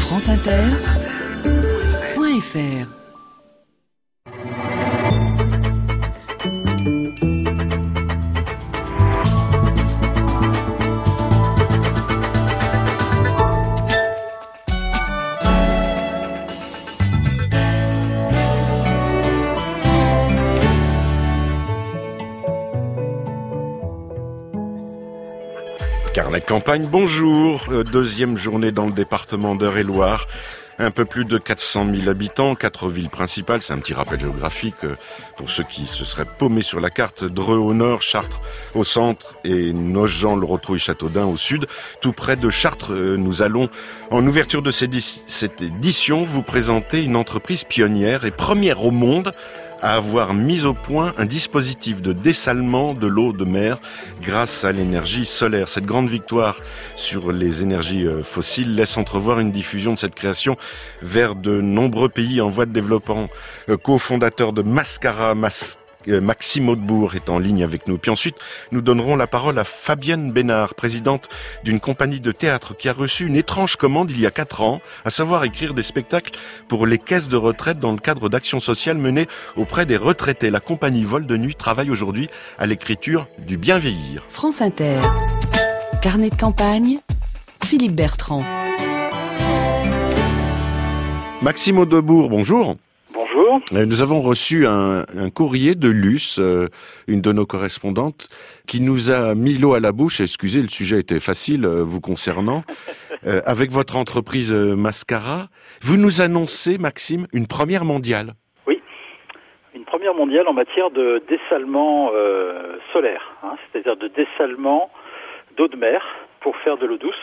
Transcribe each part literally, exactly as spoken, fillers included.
France Inter point F R. Carnet de campagne, bonjour. Deuxième journée dans le département d'Eure-et-Loir. Un peu plus de quatre cent mille habitants, quatre villes principales. C'est un petit rappel géographique pour ceux qui se seraient paumés sur la carte. Dreux au nord, Chartres au centre et Nogent-le-Rotrou-Châteaudun au sud. Tout près de Chartres, nous allons, en ouverture de cette édition, vous présenter une entreprise pionnière et première au monde à avoir mis au point un dispositif de dessalement de l'eau de mer grâce à l'énergie solaire. Cette grande victoire sur les énergies fossiles laisse entrevoir une diffusion de cette création vers de nombreux pays en voie de développement. Co-fondateur de Mascara, Mas- Maxime Audebourg est en ligne avec nous. Puis ensuite, nous donnerons la parole à Fabienne Bénard, présidente d'une compagnie de théâtre qui a reçu une étrange commande il y a quatre ans, à savoir écrire des spectacles pour les caisses de retraite dans le cadre d'actions sociales menées auprès des retraités. La compagnie Vol de Nuit travaille aujourd'hui à l'écriture du Bien Vieillir. France Inter. Carnet de campagne, Philippe Bertrand. Maxime Audebourg, bonjour. Bonjour. Nous avons reçu un, un courrier de Luce, euh, une de nos correspondantes, qui nous a mis l'eau à la bouche. Excusez, le sujet était facile euh, vous concernant. Euh, avec votre entreprise euh, Mascara, vous nous annoncez, Maxime, une première mondiale. Oui, une première mondiale en matière de dessalement euh, solaire, hein, c'est-à-dire de dessalement d'eau de mer pour faire de l'eau douce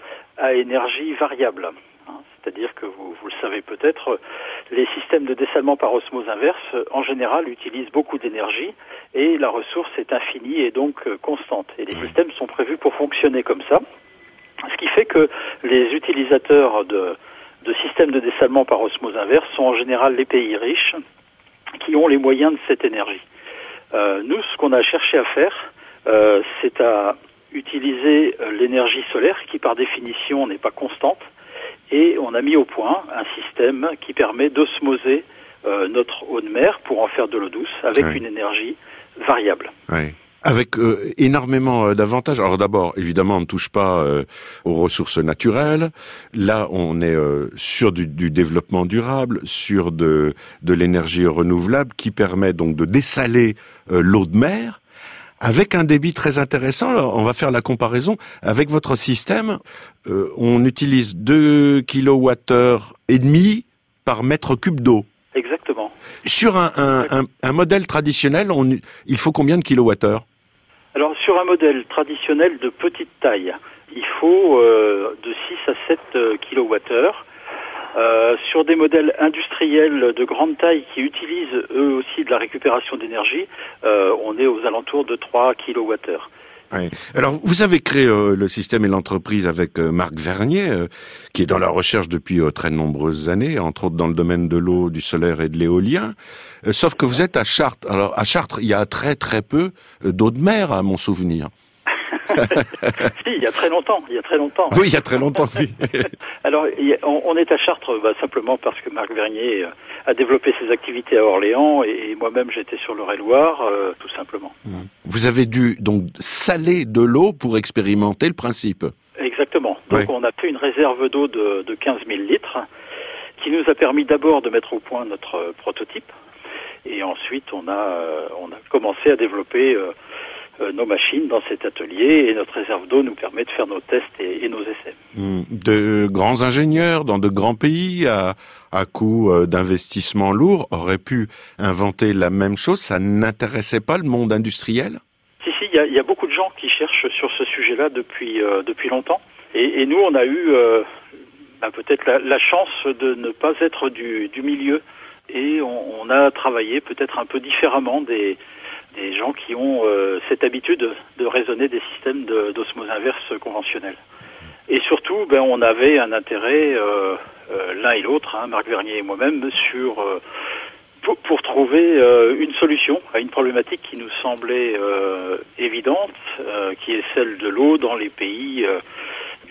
à énergie variable. C'est-à-dire que vous, vous le savez peut-être, les systèmes de dessalement par osmose inverse, en général, utilisent beaucoup d'énergie et la ressource est infinie et donc euh, constante. Et les systèmes sont prévus pour fonctionner comme ça. Ce qui fait que les utilisateurs de, de systèmes de dessalement par osmose inverse sont en général les pays riches qui ont les moyens de cette énergie. Euh, nous, ce qu'on a cherché à faire, euh, c'est à utiliser l'énergie solaire qui, par définition, n'est pas constante. Et on a mis au point un système qui permet d'osmoser euh, notre eau de mer pour en faire de l'eau douce avec oui. une énergie variable. Oui. Avec euh, énormément euh, d'avantages. Alors d'abord, évidemment, on ne touche pas euh, aux ressources naturelles. Là, on est euh, sur du, du développement durable, sur de, de l'énergie renouvelable qui permet donc de dessaler euh, l'eau de mer. Avec un débit très intéressant, alors on va faire la comparaison. Avec votre système, euh, on utilise deux kilowattheures et demi par mètre cube d'eau. Exactement. Sur un, un, un, un modèle traditionnel, on, il faut combien de kilowattheures ? Alors sur un modèle traditionnel de petite taille, il faut euh, de six à sept kilowattheures. Euh, sur des modèles industriels de grande taille qui utilisent eux aussi de la récupération d'énergie, euh, on est aux alentours de trois kilowattheures. Oui. Alors, vous avez créé euh, le système et l'entreprise avec euh, Marc Vernier, euh, qui est dans la recherche depuis euh, très nombreuses années, entre autres dans le domaine de l'eau, du solaire et de l'éolien. Euh, sauf que vous êtes à Chartres. Alors, à Chartres, il y a très très peu euh, d'eau de mer, à mon souvenir. Si, il y a très longtemps, il y a très longtemps. Oui, il y a très longtemps, oui. Alors, on est à Chartres bah, simplement parce que Marc Vernier a développé ses activités à Orléans et moi-même j'étais sur l'Eure-et-Loir, euh, tout simplement. Vous avez dû donc saler de l'eau pour expérimenter le principe. Exactement. Donc, oui. On a fait une réserve d'eau de, de quinze mille litres qui nous a permis d'abord de mettre au point notre prototype et ensuite on a, euh, on a commencé à développer euh, nos machines dans cet atelier et notre réserve d'eau nous permet de faire nos tests et, et nos essais. De grands ingénieurs dans de grands pays à, à coût d'investissement lourd auraient pu inventer la même chose. Ça n'intéressait pas le monde industriel ? Si, si, il y a, y a beaucoup de gens qui cherchent sur ce sujet-là depuis, euh, depuis longtemps. Et, et nous, on a eu euh, bah, peut-être la, la chance de ne pas être du, du milieu. Et on, on a travaillé peut-être un peu différemment des... des gens qui ont euh, cette habitude de raisonner des systèmes de, d'osmose inverse conventionnels. Et surtout, ben, on avait un intérêt, euh, euh, l'un et l'autre, hein, Marc Vernier et moi-même, sur euh, pour, pour trouver euh, une solution à une problématique qui nous semblait euh, évidente, euh, qui est celle de l'eau dans les pays euh,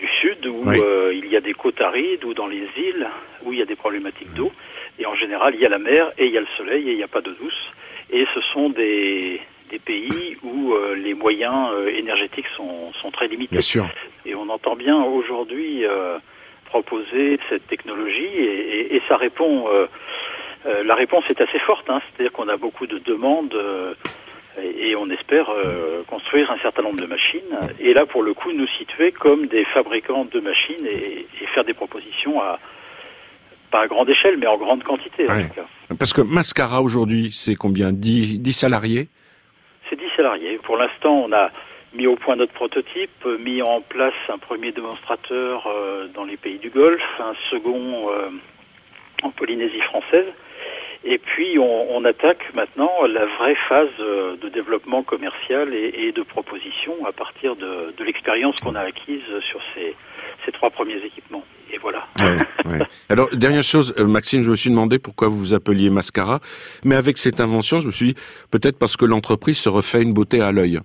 du Sud où oui. euh, il y a des côtes arides ou dans les îles où il y a des problématiques d'eau. Et en général, il y a la mer et il y a le soleil et il n'y a pas d'eau douce. Et ce sont des, des pays où euh, les moyens euh, énergétiques sont, sont très limités. Bien sûr. Et on entend bien aujourd'hui euh, proposer cette technologie et, et, et ça répond... Euh, euh, la réponse est assez forte, hein, c'est-à-dire qu'on a beaucoup de demandes euh, et, et on espère euh, construire un certain nombre de machines. Et là, pour le coup, nous situer comme des fabricants de machines et, et faire des propositions à... pas à grande échelle, mais en grande quantité, en Ouais. tout cas. Parce que Mascara, aujourd'hui, c'est combien ? dix, dix salariés ? C'est dix salariés. Pour l'instant, on a mis au point notre prototype, mis en place un premier démonstrateur euh, dans les pays du Golfe, un second euh, en Polynésie française. Et puis, on, on attaque maintenant la vraie phase euh, de développement commercial et, et de proposition à partir de, de l'expérience qu'on a acquise sur ces, ces trois premiers équipements. Et voilà. Ouais, ouais. Alors, dernière chose, euh, Maxime, je me suis demandé pourquoi vous vous appeliez Mascara, mais avec cette invention, je me suis dit, peut-être parce que l'entreprise se refait une beauté à l'œil.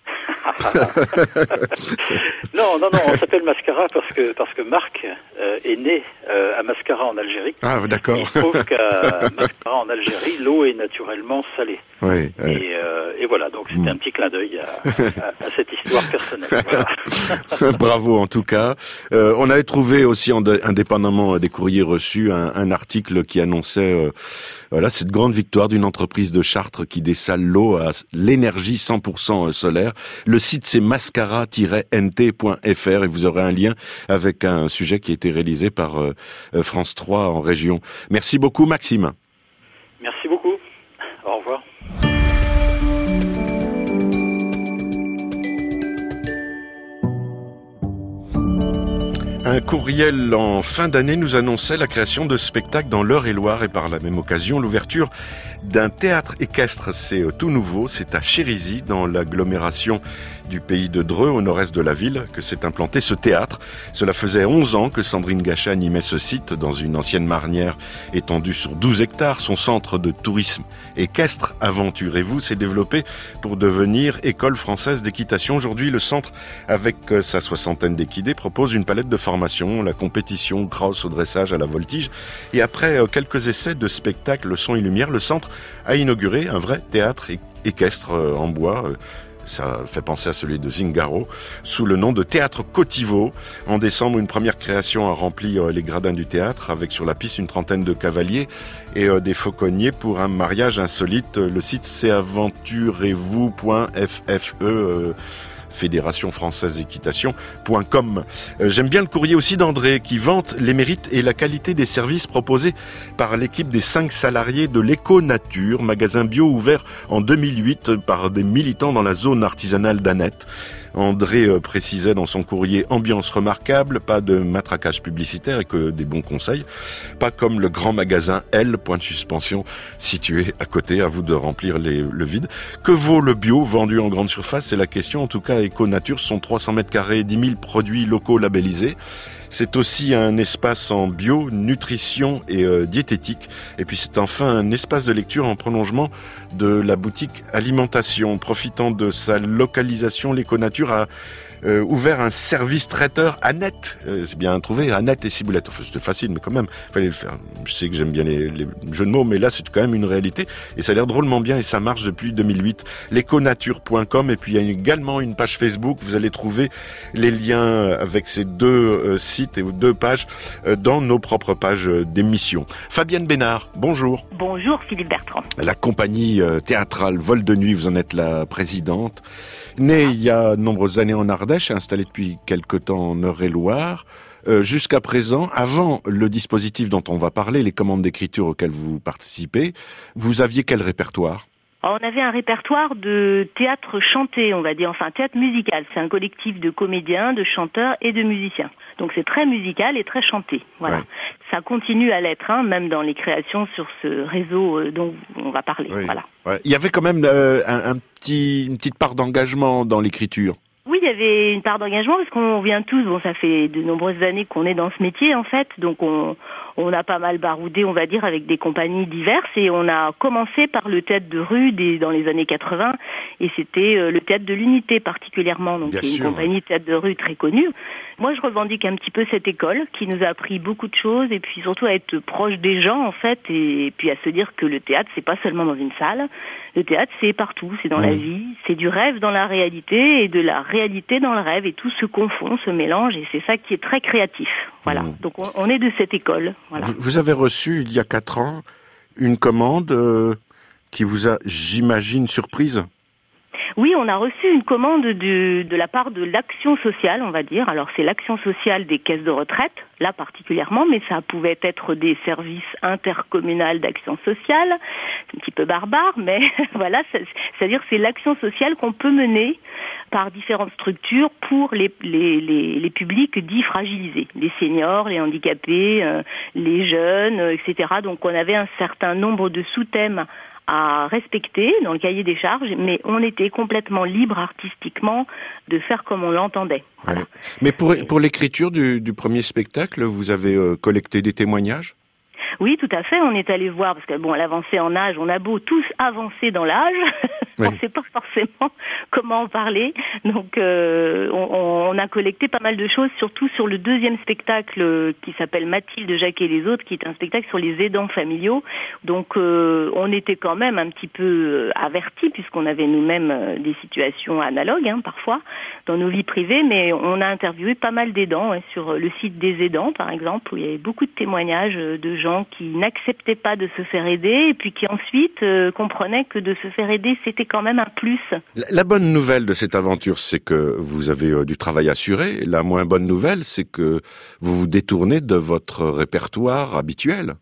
non, non, non, on s'appelle Mascara parce que parce que Marc euh, est né euh, à Mascara en Algérie. Ah, d'accord. Il se trouve qu'à Mascara en Algérie, l'eau est naturellement salée. Oui, oui. Et, euh, et voilà, donc c'était mmh. un petit clin d'œil à, à, à cette histoire personnelle. Voilà. Bravo en tout cas. Euh, on avait trouvé aussi, indépendamment des courriers reçus, un, un article qui annonçait euh, voilà cette grande victoire d'une entreprise de Chartres qui dessale l'eau à l'énergie cent pour cent solaire. Le site c'est mascara tiret n t point f r et vous aurez un lien avec un sujet qui a été réalisé par euh, France trois en région. Merci beaucoup Maxime. Merci beaucoup. Au revoir. Un courriel en fin d'année nous annonçait la création de spectacles dans l'Eure-et-Loire et par la même occasion l'ouverture d'un théâtre équestre. C'est tout nouveau, c'est à Chérisy, dans l'agglomération du pays de Dreux, au nord-est de la ville, que s'est implanté ce théâtre. Cela faisait onze ans que Sandrine Gachat animait ce site dans une ancienne marnière étendue sur douze hectares. Son centre de tourisme équestre, Aventurez-vous, s'est développé pour devenir école française d'équitation. Aujourd'hui, le centre, avec sa soixantaine d'équidés, propose une palette de formations, la compétition, cross au dressage, à la voltige. Et après quelques essais de spectacles son et lumière, le centre a inauguré un vrai théâtre équestre en bois. Ça fait penser à celui de Zingaro, sous le nom de Théâtre Cotiveau. En décembre, une première création a rempli les gradins du théâtre, avec sur la piste une trentaine de cavaliers et des fauconniers pour un mariage insolite. Le site c'est aventurez-vous point f f e. fédération française d'équitation point com. Euh, j'aime bien le courrier aussi d'André qui vante les mérites et la qualité des services proposés par l'équipe des cinq salariés de l'Éco-Nature, magasin bio ouvert en deux mille huit par des militants dans la zone artisanale d'Annette. André euh, précisait dans son courrier ambiance remarquable, pas de matraquage publicitaire et que des bons conseils, pas comme le grand magasin L, point de suspension, situé à côté, à vous de remplir les, le vide. Que vaut le bio vendu en grande surface, c'est la question. En tout cas, Éco-Nature, ce sont trois cents mètres carrés, dix mille produits locaux labellisés. C'est aussi un espace en bio, nutrition et euh, diététique. Et puis c'est enfin un espace de lecture en prolongement de la boutique alimentation. Profitant de sa localisation, l'Éco-Nature a euh, ouvert un service traiteur Annette. Euh, c'est bien trouvé, Annette et ciboulette. Enfin, c'était facile, mais quand même, fallait le faire. Je sais que j'aime bien les, les jeux de mots, mais là c'est quand même une réalité. Et ça a l'air drôlement bien et ça marche depuis deux mille huit. l'éconature point com et puis il y a également une page Facebook. Vous allez trouver les liens avec ces deux euh, sites et deux pages euh, dans nos propres pages euh, d'émission. Fabienne Bénard, bonjour. Bonjour Philippe Bertrand. La compagnie euh, théâtrale Vol de Nuit, vous en êtes la présidente. Née il y a de nombreuses années en Ardèche, installée depuis quelque temps en Eure-et-Loire. Euh, jusqu'à présent, avant le dispositif dont on va parler, les commandes d'écriture auxquelles vous participez, vous aviez quel répertoire ? Alors, on avait un répertoire de théâtre chanté, on va dire, enfin théâtre musical. C'est un collectif de comédiens, de chanteurs et de musiciens. Donc c'est très musical et très chanté. Voilà. Ouais. Ça continue à l'être, hein, même dans les créations sur ce réseau euh, dont on va parler. Oui. Voilà. Ouais. Il y avait quand même euh, un, un petit, une petite part d'engagement dans l'écriture. Oui, il y avait une part d'engagement parce qu'on vient tous, bon, ça fait de nombreuses années qu'on est dans ce métier en fait, donc on, on a pas mal baroudé, on va dire, avec des compagnies diverses, et on a commencé par le théâtre de rue des, dans les années quatre-vingts, et c'était euh, le théâtre de l'Unité particulièrement, donc c'est une compagnie de théâtre de rue très connue. Moi, je revendique un petit peu cette école qui nous a appris beaucoup de choses, et puis surtout à être proche des gens, en fait, et, et puis à se dire que le théâtre, c'est pas seulement dans une salle. Le théâtre, c'est partout, c'est dans mmh. la vie, c'est du rêve dans la réalité et de la réalité dans le rêve, et tout se confond, se mélange, et c'est ça qui est très créatif. Voilà. Mmh. Donc on, on est de cette école. Voilà. Vous, vous avez reçu il y a quatre ans une commande euh, qui vous a, j'imagine, surprise. Oui, on a reçu une commande de, de la part de l'action sociale, on va dire. Alors, c'est l'action sociale des caisses de retraite, là particulièrement, mais ça pouvait être des services intercommunaux d'action sociale. C'est un petit peu barbare, mais voilà, c'est-à-dire c'est l'action sociale qu'on peut mener par différentes structures pour les, les, les, les publics dits fragilisés, les seniors, les handicapés, euh, les jeunes, et cetera. Donc, on avait un certain nombre de sous-thèmes à respecter dans le cahier des charges, mais on était complètement libre artistiquement de faire comme on l'entendait. Voilà. Ouais. Mais pour, pour l'écriture du, du premier spectacle, vous avez euh, collecté des témoignages ? Oui, tout à fait. On est allé voir, parce que bon, à l'avancée en âge, on a beau tous avancer dans l'âge, oui. on ne sait pas forcément comment en parler. Donc, euh, on, on a collecté pas mal de choses, surtout sur le deuxième spectacle qui s'appelle Mathilde, Jacques et les autres, qui est un spectacle sur les aidants familiaux. Donc, euh, on était quand même un petit peu avertis, puisqu'on avait nous-mêmes des situations analogues, hein, parfois, dans nos vies privées, mais on a interviewé pas mal d'aidants, hein, sur le site des aidants, par exemple, où il y avait beaucoup de témoignages de gens qui n'acceptaient pas de se faire aider et puis qui ensuite euh, comprenaient que de se faire aider, c'était quand même un plus. La, la bonne nouvelle de cette aventure, c'est que vous avez euh, du travail assuré. La moins bonne nouvelle, c'est que vous vous détournez de votre répertoire habituel.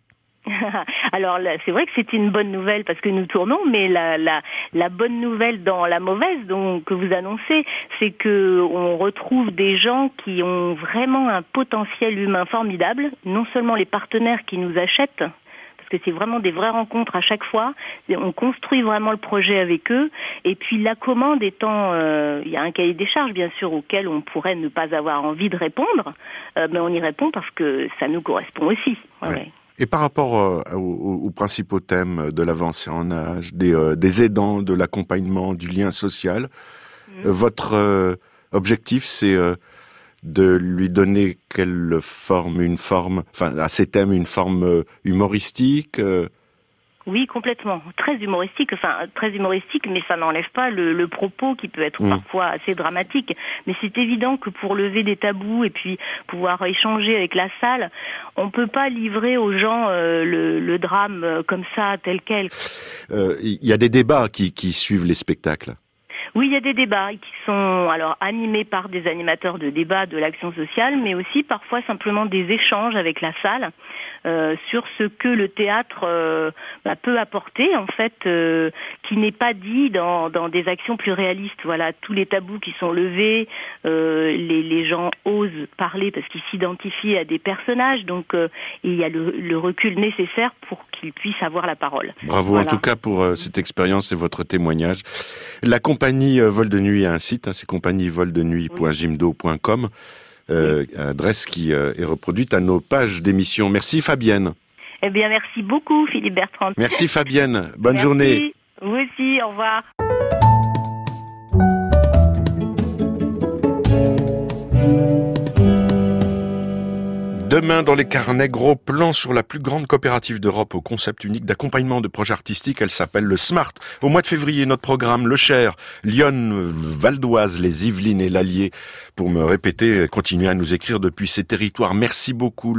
Alors là, c'est vrai que c'est une bonne nouvelle parce que nous tournons, mais la, la, la bonne nouvelle dans la mauvaise, donc que vous annoncez, c'est que on retrouve des gens qui ont vraiment un potentiel humain formidable. Non seulement les partenaires qui nous achètent, parce que c'est vraiment des vraies rencontres à chaque fois. On construit vraiment le projet avec eux. Et puis la commande étant, euh, il y a un cahier des charges bien sûr auquel on pourrait ne pas avoir envie de répondre, euh, mais on y répond parce que ça nous correspond aussi. Ouais. Ouais. Et par rapport euh, aux, aux principaux thèmes de l'avancée en âge, des, euh, des aidants, de l'accompagnement, du lien social, mmh. euh, votre euh, objectif, c'est euh, de lui donner quelle forme, une forme, enfin à ces thèmes, une forme euh, humoristique euh... Oui, complètement. Très humoristique, enfin très humoristique, mais ça n'enlève pas le, le propos qui peut être mmh. parfois assez dramatique. Mais c'est évident que pour lever des tabous et puis pouvoir échanger avec la salle, on peut pas livrer aux gens euh, le, le drame euh, comme ça, tel quel. Il euh, y a des débats qui, qui suivent les spectacles. Oui, il y a des débats qui sont alors animés par des animateurs de débats de l'action sociale, mais aussi parfois simplement des échanges avec la salle euh, sur ce que le théâtre euh, bah, peut apporter, en fait, euh, qui n'est pas dit dans, dans des actions plus réalistes. Voilà, tous les tabous qui sont levés, euh, les, les gens osent parler parce qu'ils s'identifient à des personnages, donc euh, il y a le, le recul nécessaire pour qu'ils puissent avoir la parole. Bravo voilà. En tout cas pour euh, cette expérience et votre témoignage. La compagnie Vol de Nuit a un site, hein, c'est compagnie vol de nuit point jimdo point com, euh, oui. adresse qui euh, est reproduite à nos pages d'émission. Merci Fabienne. Eh bien merci beaucoup Philippe Bertrand. Merci Fabienne, bonne merci. journée. Vous aussi, au revoir. Demain, dans les carnets, gros plan sur la plus grande coopérative d'Europe au concept unique d'accompagnement de projets artistiques. Elle s'appelle le SMART. Au mois de février, notre programme, le Cher, Lyon, Val d'Oise, les Yvelines et l'Allier. Pour me répéter, continuez à nous écrire depuis ces territoires. Merci beaucoup.